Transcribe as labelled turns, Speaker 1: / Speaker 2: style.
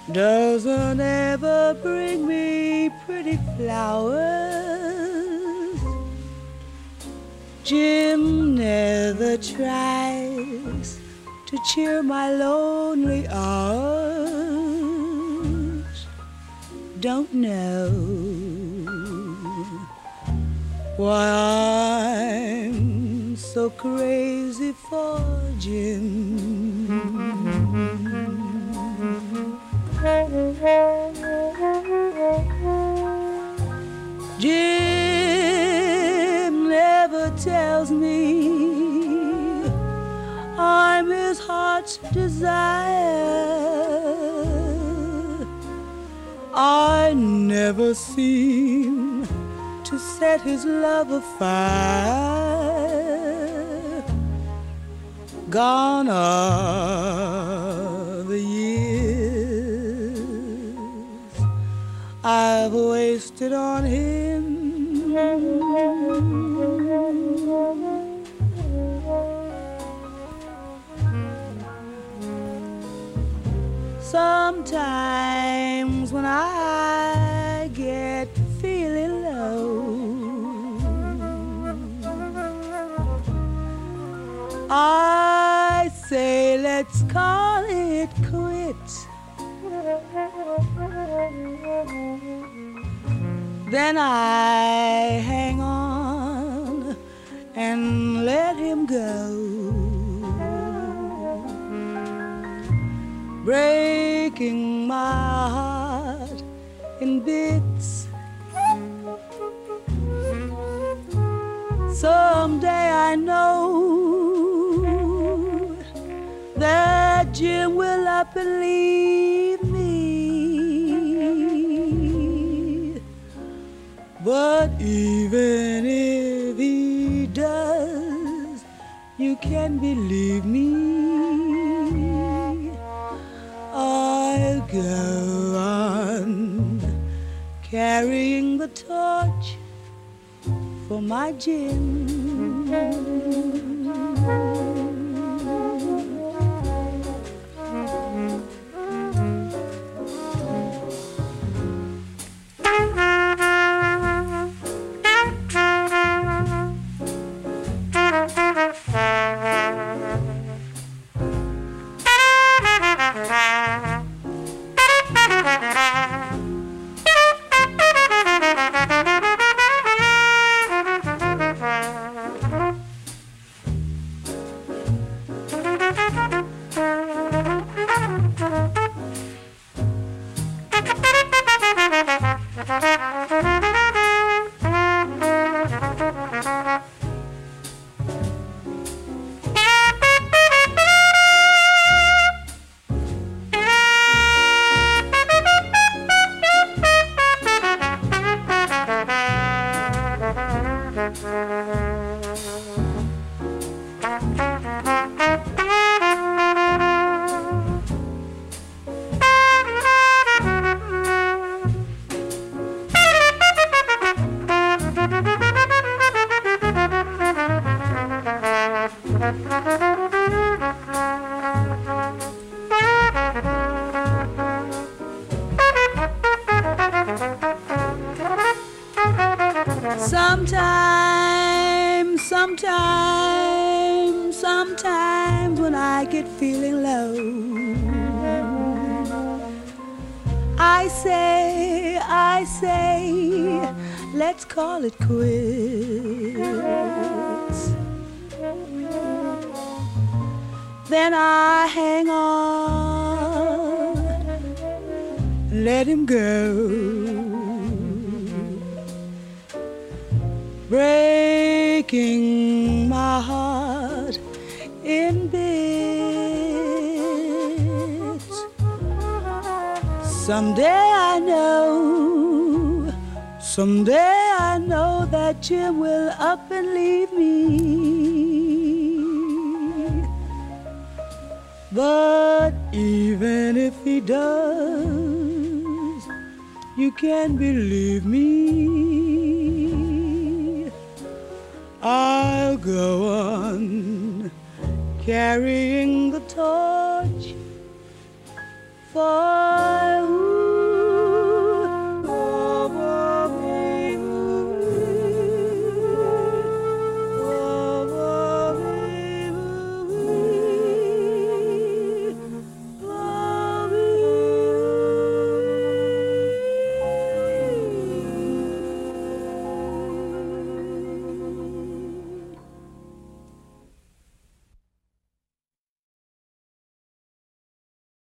Speaker 1: doesn't ever bring me pretty flowers. Jim never tries to cheer my lonely hours. Don't know why I'm so crazy for Jim. Jim never tells me I'm his heart's desire. I never seem to set his love afire. Gone are the years I've wasted on him. Sometimes when I get feeling low, I say let's call it quits. Then I hang on and let him go, breaking my heart in bits. Someday I know that Jim will up and leave me. But even if he does, you can believe me, I'll go on carrying the torch for my Jim. Sometimes when I get feeling low, I say, let's call it quits. Then I hang on, let him go, breaking my heart in bits. Someday I know that Jim will up and leave me. But even if he does, you can believe me, I'll go on carrying the torch for